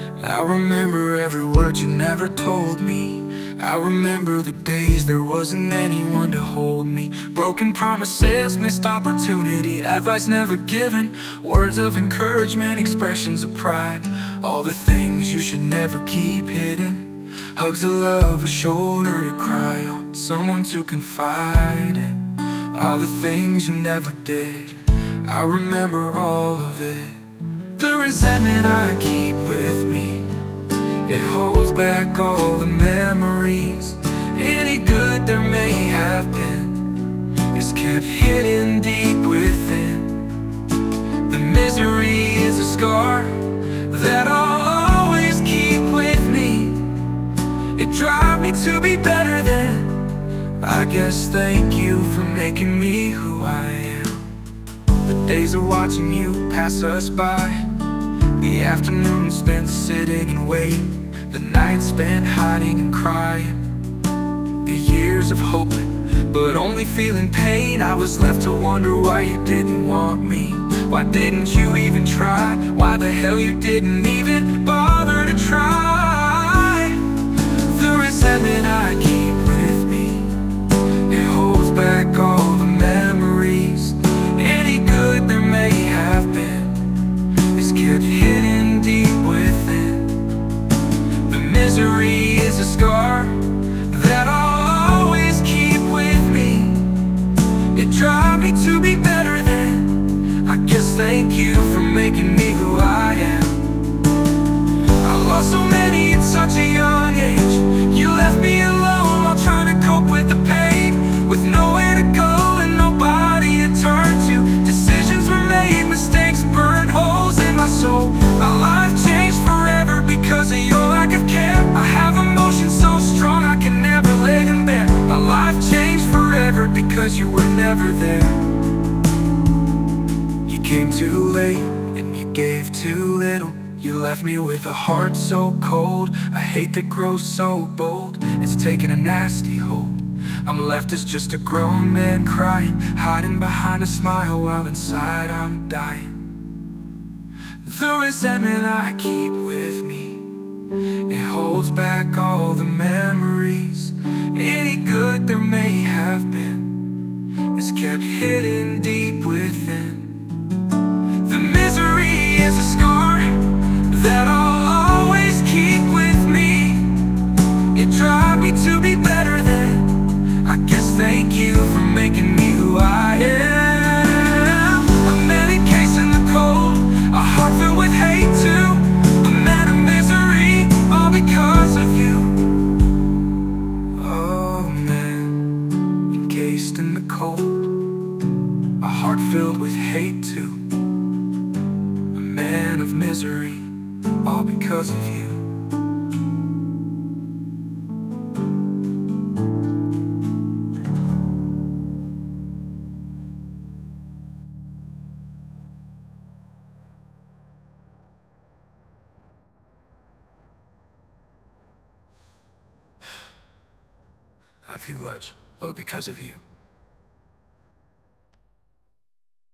I remember every word you never told me. I remember the days there wasn't anyone to hold me. Broken promises, missed opportunity, advice never given, words of encouragement, expressions of pride. All the things you should never keep hidden. Hugs of love, a shoulder to cry on, someone to confide in. All the things you never did, I remember all of it. The resentment I keep with me, it holds back all the memories. Any good there may have been is kept hidden deep within. The misery is a scar that I'll always keep with me. It drives me to be better than. I guess thank you for making me who I am. The days of watching you pass us by, the afternoons spent sitting and waiting, the nights spent hiding and crying, the years of hope, but only feeling pain. I was left to wonder why you didn't want me. Why didn't you even try? Why the hell you didn't even bother to try? The resentment I keep with me, it holds back all the memories. Any good there may have been is kept hidden deep within. The misery is a scar that I'll always keep with me. It drives me to be better than. I guess thank you for making me who I am. I lost so many at such a young age. You left me alone while trying to cope with the pain, with nowhere to go and nobody to turn to. Decisions were made, mistakes burned holes in my soul. My life changed forever because of your lack of care. I have emotions so strong I can never lay them bare. My life changed forever because you were never there. You came too late and you gave too little. You left me with a heart so cold, a hate that grows so bold. It's taken a nasty hold. I'm left as just a grown man crying, hiding behind a smile while inside I'm dying. The resentment I keep with me, it holds back all the memories. Any good there may have been is kept hidden deep within. The misery is a scar that I'll always keep with me. It drives me to be better than. I guess thank you for making me who I am. A man encased in the cold, a heart filled with hate too, a man of misery, all because of you. Oh man, encased in the cold, a heart filled with hate too, a man of misery, all because of you. I feel much, all because of you.